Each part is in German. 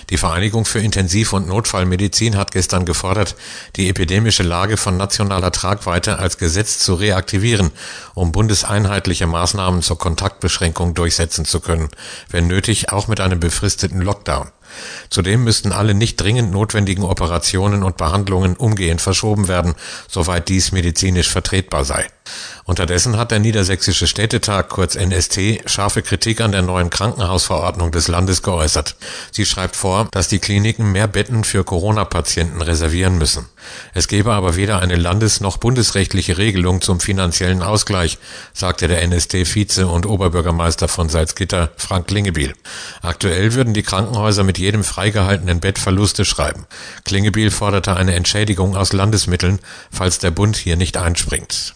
Die Vereinigung für Intensiv- und Notfallmedizin hat gestern gefordert, die epidemische Lage von nationaler Tragweite als Gesetz zu reaktivieren, um bundeseinheitliche Maßnahmen zur Kontaktbeschränkung durchsetzen zu können, wenn nötig auch mit einem befristeten Lockdown. Zudem müssten alle nicht dringend notwendigen Operationen und Behandlungen umgehend verschoben werden, soweit dies medizinisch vertretbar sei. Unterdessen hat der Niedersächsische Städtetag, kurz NST, scharfe Kritik an der neuen Krankenhausverordnung des Landes geäußert. Sie schreibt vor, dass die Kliniken mehr Betten für Corona-Patienten reservieren müssen. Es gebe aber weder eine landes- noch bundesrechtliche Regelung zum finanziellen Ausgleich, sagte der NST-Vize und Oberbürgermeister von Salzgitter, Frank Klingebiel. Aktuell würden die Krankenhäuser mit jedem freigehaltenen Bett Verluste schreiben. Klingebiel forderte eine Entschädigung aus Landesmitteln, falls der Bund hier nicht einspringt.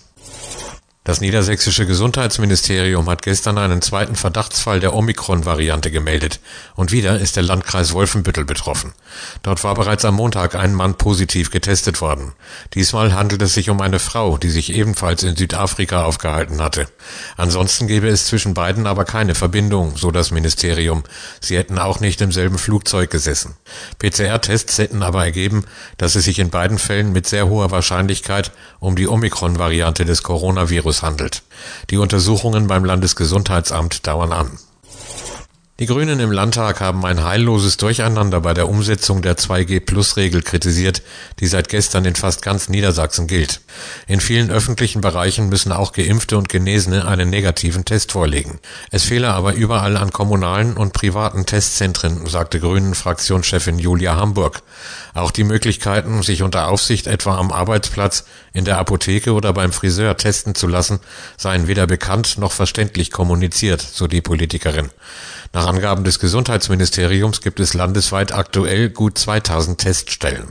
Das niedersächsische Gesundheitsministerium hat gestern einen zweiten Verdachtsfall der Omikron-Variante gemeldet. Und wieder ist der Landkreis Wolfenbüttel betroffen. Dort war bereits am Montag ein Mann positiv getestet worden. Diesmal handelt es sich um eine Frau, die sich ebenfalls in Südafrika aufgehalten hatte. Ansonsten gäbe es zwischen beiden aber keine Verbindung, so das Ministerium. Sie hätten auch nicht im selben Flugzeug gesessen. PCR-Tests hätten aber ergeben, dass es sich in beiden Fällen mit sehr hoher Wahrscheinlichkeit um die Omikron-Variante des Coronavirus handelt. Die Untersuchungen beim Landesgesundheitsamt dauern an. Die Grünen im Landtag haben ein heilloses Durcheinander bei der Umsetzung der 2G-Plus-Regel kritisiert, die seit gestern in fast ganz Niedersachsen gilt. In vielen öffentlichen Bereichen müssen auch Geimpfte und Genesene einen negativen Test vorlegen. Es fehle aber überall an kommunalen und privaten Testzentren, sagte Grünen-Fraktionschefin Julia Hamburg. Auch die Möglichkeiten, sich unter Aufsicht etwa am Arbeitsplatz, in der Apotheke oder beim Friseur testen zu lassen, seien weder bekannt noch verständlich kommuniziert, so die Politikerin. Nach Angaben des Gesundheitsministeriums gibt es landesweit aktuell gut 2000 Teststellen.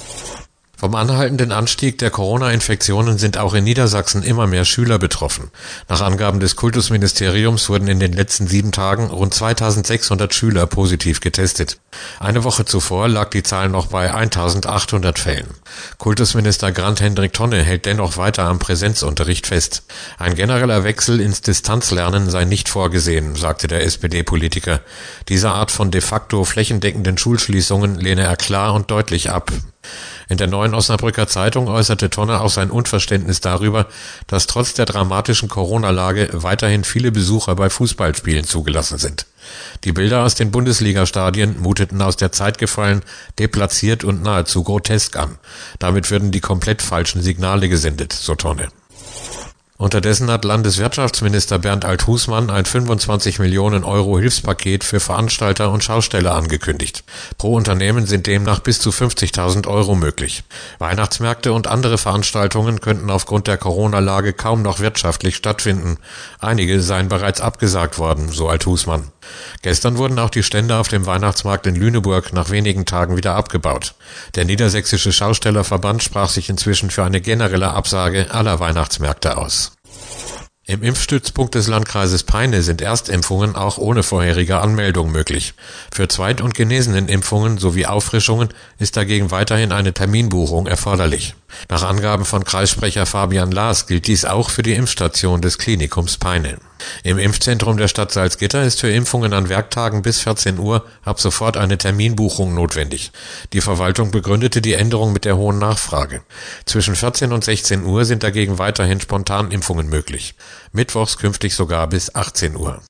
Vom anhaltenden Anstieg der Corona-Infektionen sind auch in Niedersachsen immer mehr Schüler betroffen. Nach Angaben des Kultusministeriums wurden in den letzten 7 Tagen rund 2600 Schüler positiv getestet. Eine Woche zuvor lag die Zahl noch bei 1800 Fällen. Kultusminister Grant-Hendrik Tonne hält dennoch weiter am Präsenzunterricht fest. Ein genereller Wechsel ins Distanzlernen sei nicht vorgesehen, sagte der SPD-Politiker. Diese Art von de facto flächendeckenden Schulschließungen lehne er klar und deutlich ab. In der Neuen Osnabrücker Zeitung äußerte Tonne auch sein Unverständnis darüber, dass trotz der dramatischen Corona-Lage weiterhin viele Besucher bei Fußballspielen zugelassen sind. Die Bilder aus den Bundesliga-Stadien muteten aus der Zeit gefallen, deplatziert und nahezu grotesk an. Damit würden die komplett falschen Signale gesendet, so Tonne. Unterdessen hat Landeswirtschaftsminister Bernd Alt-Husmann ein 25 Millionen Euro Hilfspaket für Veranstalter und Schausteller angekündigt. Pro Unternehmen sind demnach bis zu 50.000 Euro möglich. Weihnachtsmärkte und andere Veranstaltungen könnten aufgrund der Corona-Lage kaum noch wirtschaftlich stattfinden. Einige seien bereits abgesagt worden, so Alt-Husmann. Gestern wurden auch die Stände auf dem Weihnachtsmarkt in Lüneburg nach wenigen Tagen wieder abgebaut. Der Niedersächsische Schaustellerverband sprach sich inzwischen für eine generelle Absage aller Weihnachtsmärkte aus. Im Impfstützpunkt des Landkreises Peine sind Erstimpfungen auch ohne vorherige Anmeldung möglich. Für Zweit- und Genesenen-Impfungen sowie Auffrischungen ist dagegen weiterhin eine Terminbuchung erforderlich. Nach Angaben von Kreissprecher Fabian Laas gilt dies auch für die Impfstation des Klinikums Peine. Im Impfzentrum der Stadt Salzgitter ist für Impfungen an Werktagen bis 14 Uhr ab sofort eine Terminbuchung notwendig. Die Verwaltung begründete die Änderung mit der hohen Nachfrage. Zwischen 14 und 16 Uhr sind dagegen weiterhin Spontanimpfungen möglich. Mittwochs künftig sogar bis 18 Uhr.